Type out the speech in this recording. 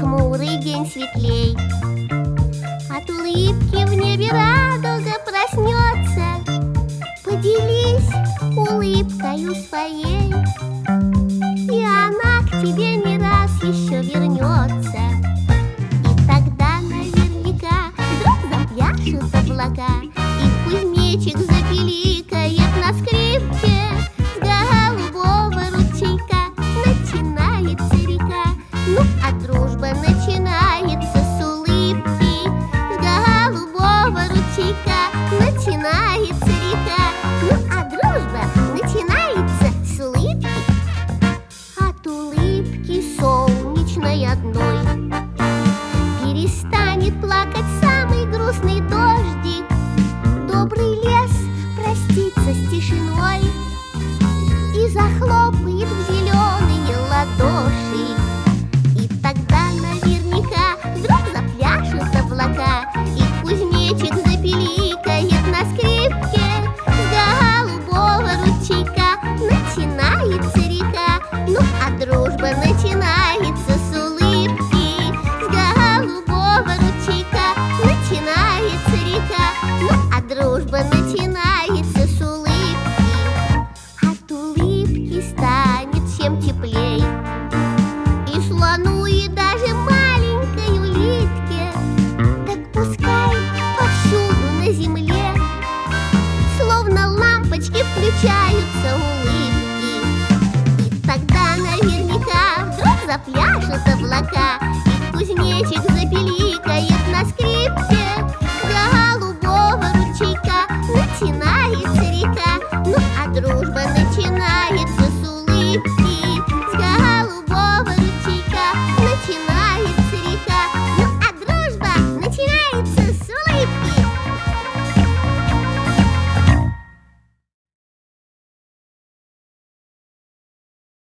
хмурый день светлей. От улыбки в небе радуга проснется. Поделись улыбкою своей, и она к тебе не раз еще вернется. И тогда наверняка вдруг запляшут облака, и кузнечик запиликает на скрипке. С голубого ручейка начинается река. Ну, а дружба начинается с улыбки. С голубого ручейка начинается река. Ну, а дружба начинается с улыбки. От улыбки солнечной одной перестанет плакать самый грустный дождик. Добрый лес простится с тишиной и захлопает в зеленые ладоши. И тогда наверняка вдруг запляшут облака, и кузнечик запиликает на скрипке. С голубого ручейка начинается река. Ну, а дружба начинается с улыбки. С голубого ручейка начинается река. Ну, а дружба начинается с улыбки. От улыбки станет всем теплей, и слону, и даже маленькой улитке. Так пускай повсюду на земле словно лампочки включаются улыбки. И тогда наверняка вдруг запляшут облака, и кузнечик запиликает на скрипке. С голубого ручейка начинается река. Ну, а дружба